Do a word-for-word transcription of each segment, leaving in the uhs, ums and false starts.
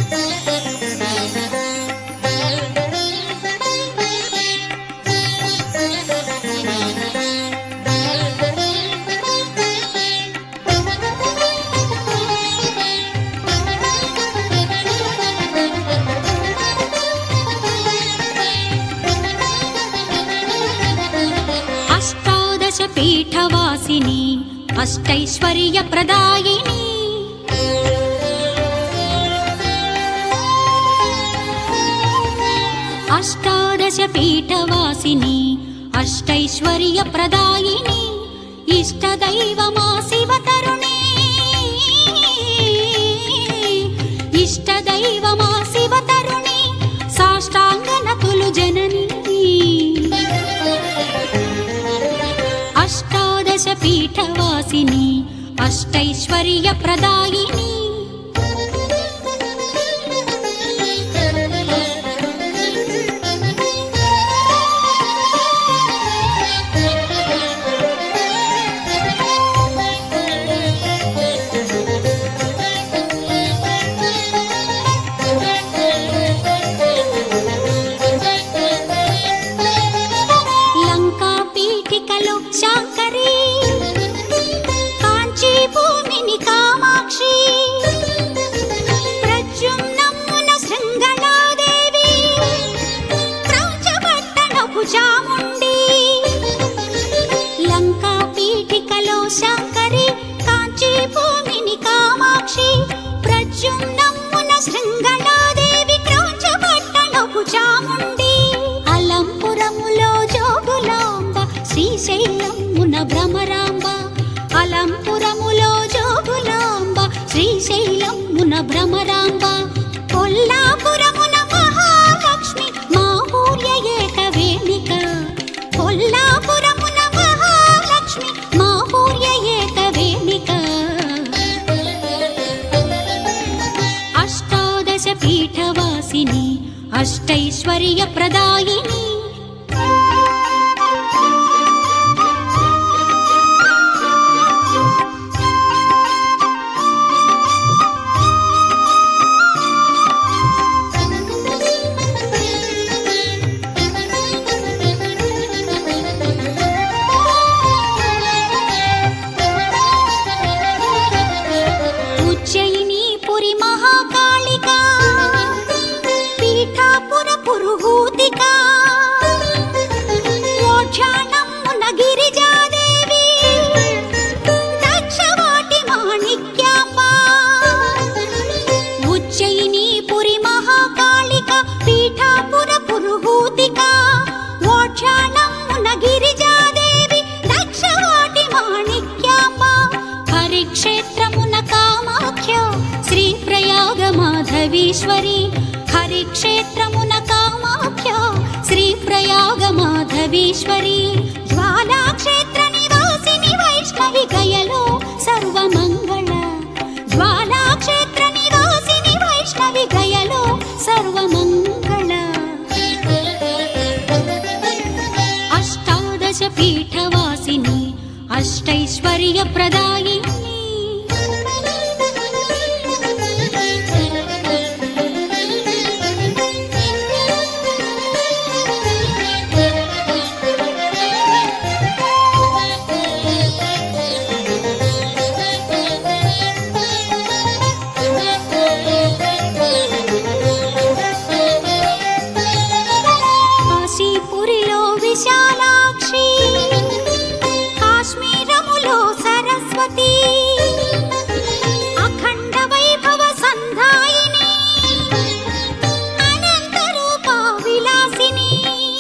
పీఠవాసిని అష్టైశ్వర్య ప్రదాయిని అష్టాదశ పీఠవాసిని అష్టైశ్వర్య ప్రదాయిని ఇష్టదైవమా శివతరుణి ఇష్టదైవమా శివతరుణి సాష్టాంగనతులు జనని అష్టాదశ పీఠవాసిని అష్టైశ్వర్య ప్రదాయిని లంకా పీఠికలో శాంకరి కాంచీ భూమిని కామాక్షి ప్రద్యుమ్నమున శృంగళాదేవి క్రౌంచపట్టణపు చాముండి లంకా పీఠికలో శాంకరి కాంచీ భూమిని కామాక్షి ప్రద్యుమ్నమున శృంగళాదేవి క్రౌంచపట్టణపు చాముండి అలంపురములో జోగులాంబ శ్రీశైలమున భ్రమరాంబ అలంపురములో జోగులాంబ శ్రీశైలమున భ్రమరాంబ కొల్లాపురమున మహాలక్ష్మి మాహూర్య ఏకవేణిక కొల్లాపురమున మహాలక్ష్మి మాహూర్య ఏకవేణిక అష్టాదశ పీఠవాసిని అష్టైశ్వర్య ప్రదాయిని ఉజ్జయిని పురి మహాకాళిక పీఠాపుర పురుహూతిక ఓఢ్యానమ్మున గిరిజాదేవి దక్షవాటి మాణిక్యాంబ ఉజ్జయిని పురి మహాకాళిక పీఠాపుర పురుహూతిక ఓఢ్యానమ్మున గిరిజాదేవి దక్షవాటి మాణిక్యాంబ హరిక్షేత్రమున కామాఖ్య శ్రీ ప్రయాగ మాధవీశ్వరి హరిక్షేత్రమున కామాఖ్య శ్రీ ప్రయాగ మాధవీశ్వరి జ్వాలాక్షేత్ర నివాసిని వైష్ణవి గయలో సర్వమంగళ జ్వాలాక్షేత్ర నివాసిని వైష్ణవి గయలో సర్వమంగళ అష్టాదశ పీఠవాసిని అష్టైశ్వర్య ప్రదాయిని కాశీపురిలో విశాలాక్షి కాశ్మీరములో సరస్వతి అఖండ వైభవ సంధాయిని అనంత రూప విలాసిని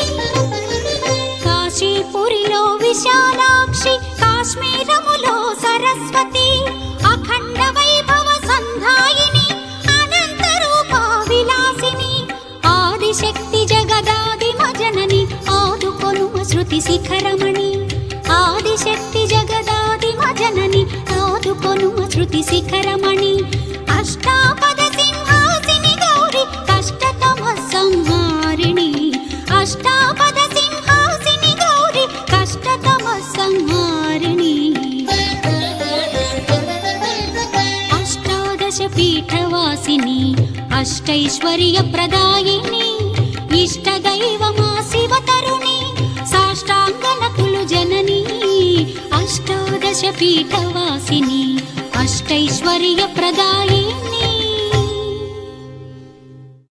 కాశీపురిలో విశాలాక్షి కాశ్మీరములో సరస్వతి అఖండ వైభవ సంధాయిని అనంత రూప విలాసిని ఆదిశక్తి జగదాదిమ జనని ఆదుకొనుమ శృతి శిఖరమణి ఆదిశక్తి జగదాదిమ జనని ఆదుకొనుమ శృతి శిఖరమణి అష్టాపద సింహాసిని గౌరి కష్టతమ సంహారిణి అష్టాపద సింహాసిని గౌరి కష్టతమ సంహారిణి అష్టాదశ పీఠవాసిని అష్టైశ్వర్య ప్రదాయిని ఇష్టదైవమా శివతరుణి సాష్టాంగనకులు జనని అష్టాదశ పీఠవాసిని అష్టైశ్వర్య ప్రదాయిని